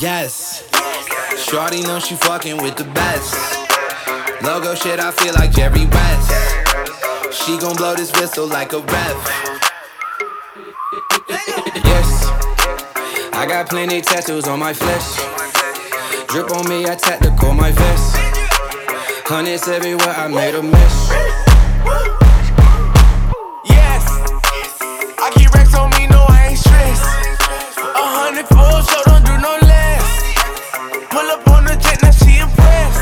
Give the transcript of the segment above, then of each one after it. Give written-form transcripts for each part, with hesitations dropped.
Yes, shorty know she fucking with the best. Logo shit, I feel like Jerry West. She gon' blow this whistle like a ref. Yes, I got plenty tattoos on my flesh. Drip on me, I tactical my vest. Hundreds everywhere, I made a mess. Yes, I keep racks on me, no I ain't stressed. 100 full, so don't do no less. Pull up on the jet, now she impressed.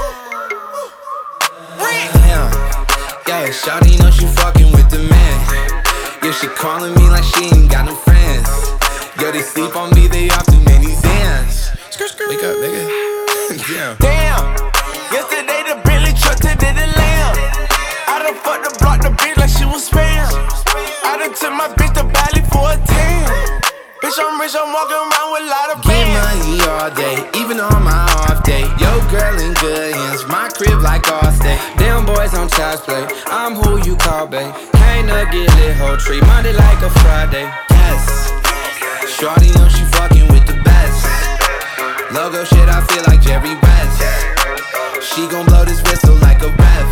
Yeah, shawty know she fucking with the man. Yeah, she calling me like she ain't got no friends. Yo, they sleep on me, they off too many Zans. Wake up, nigga. Damn, yesterday the Bentley truck, today the Lamb. I done fucked the block, the bitch like she was spam. I done took my bitch to Bali for a 10. Bitch, I'm rich, I'm walking around with a lot of Get bands. money all day, even on my off day. Yo, girl in good hands, my crib like Allstate. Them boys on child's play, I'm who you call, babe. Can't get lit, whole tree, Monday like a Friday. Yes, shorty know she fucking with the best. Logo shit, I feel like Jerry West. She gon' blow this whistle like a ref.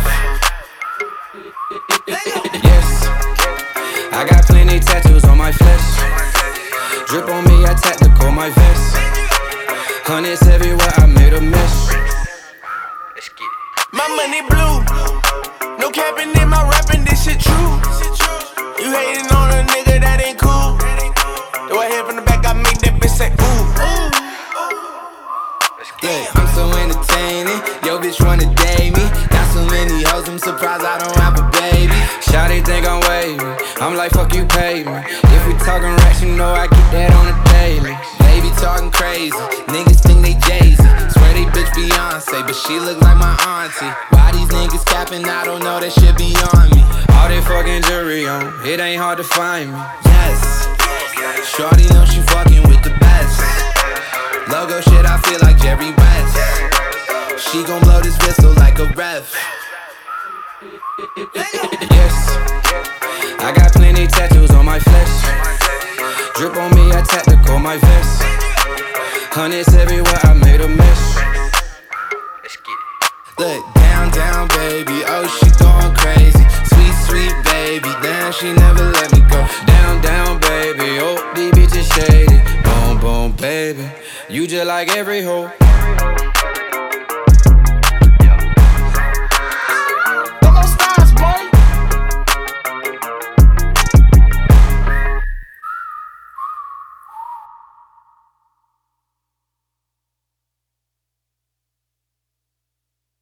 Yes, I got plenty tattoos on my flesh. Drip on me, I tactical my vest. Hundreds everywhere, I made a mess. Let's get it. My money blue, no capping in my rapping, this shit true. You hating on a nigga that ain't cool. Do I hear from the back, I make that bitch say ooh. Yeah, I'm so entertaining. Yo, bitch wanna date me. Got so many hoes, I'm surprised I don't have a baby. Shawty think I'm wavy, I'm like fuck you pay me. If we talking racks, you know I get that on the daily. Baby talking crazy, niggas think they Jay-Z. Swear they bitch Beyonce, but she look like my auntie. Why these niggas capping, I don't know, that shit beyond me. All that fucking jewelry on, it ain't hard to find me. Yes, shorty know she fucking with the best. Logo shit, I feel like Jerry West. She gon' blow this whistle like a ref. Yes, I got plenty tattoos on my flesh. Drip on me, I tactical my vest. Hundreds everywhere, I made a mess. Let's get it. Look, down, baby, oh, she going crazy. Sweet, baby, damn, she never let me go. Down, baby, oh, these bitches shady. Boom, baby, you just like every hoe.